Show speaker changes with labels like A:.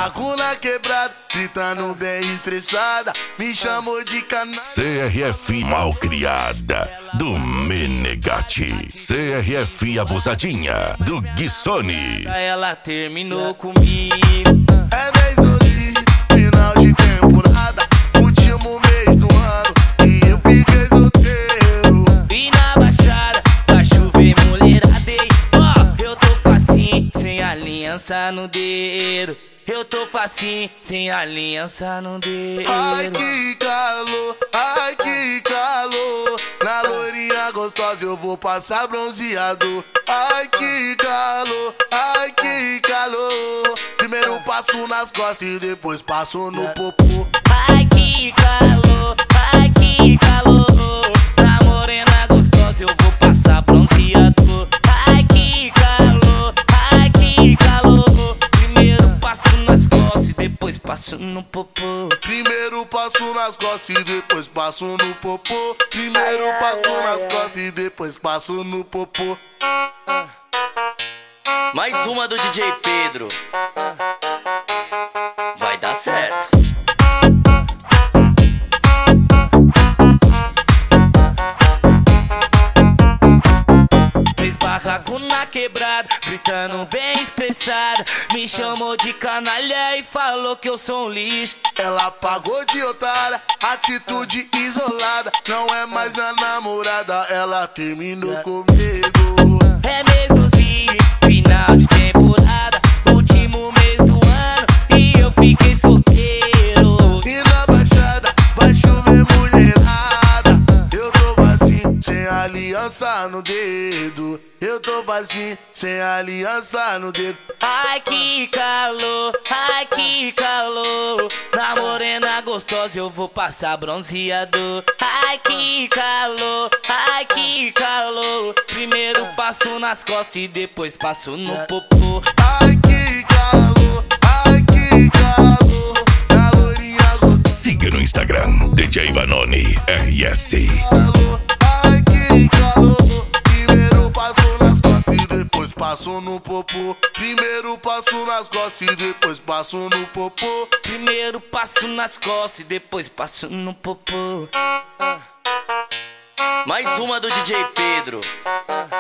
A: barraco na quebrada, gritando bem estressada, me chamou de canalha.
B: CRF malcriada, do Menegatti. CRF abusadinha, do Guissoni.
C: Ela terminou comigo.
A: É mês hoje, final de temporada, último mês do ano, e eu fiquei solteiro.
C: E na baixada, vai chover mulheradei. Ó, eu tô facinho, sem aliança no dedo. Eu tô facinho, sem aliança no dedo.
A: Ai que calor, ai que calor, na loirinha gostosa eu vou passar bronzeado. Ai que calor, ai que calor, primeiro passo nas costas e depois passo no popô.
C: Ai que calor, ai que calor, na morena gostosa eu vou passar bronzeado. Ai que calor, ai que calor, primeiro passo nas costas e depois passo no popô.
A: Primeiro passo nas costas e depois passo no popô. Primeiro passo nas costas e depois passo no popô.
C: Mais uma do DJ Pedro. Vai dar certo. Fez barraco na quebrada, gritando bem expressada, me chamou de canalha e falou que eu sou um lixo.
A: Ela pagou de otária, atitude isolada, não é mais minha namorada, ela terminou comigo.
C: É mesmozinho, final de temporada, último mês do ano, e eu fiquei solteiro.
A: E na baixada vai chover mulherada, eu tô vazio, sem aliança no dedo. Eu tô vazio, sem aliança no dedo.
C: Ai que calor, ai que calor, na morena gostosa eu vou passar bronzeado. Ai que calor, ai que calor, primeiro passo nas costas e depois passo no popô.
A: Ai que calor, ai que calor, na loirinha gostosa.
B: Siga no Instagram, DJ Vanoni RS.
A: Ai que calor, primeiro passo nas costas e depois passo no popô. Primeiro passo nas costas e depois passo no popô.
C: Primeiro passo nas costas e depois passo no popô. Mais uma do DJ Pedro.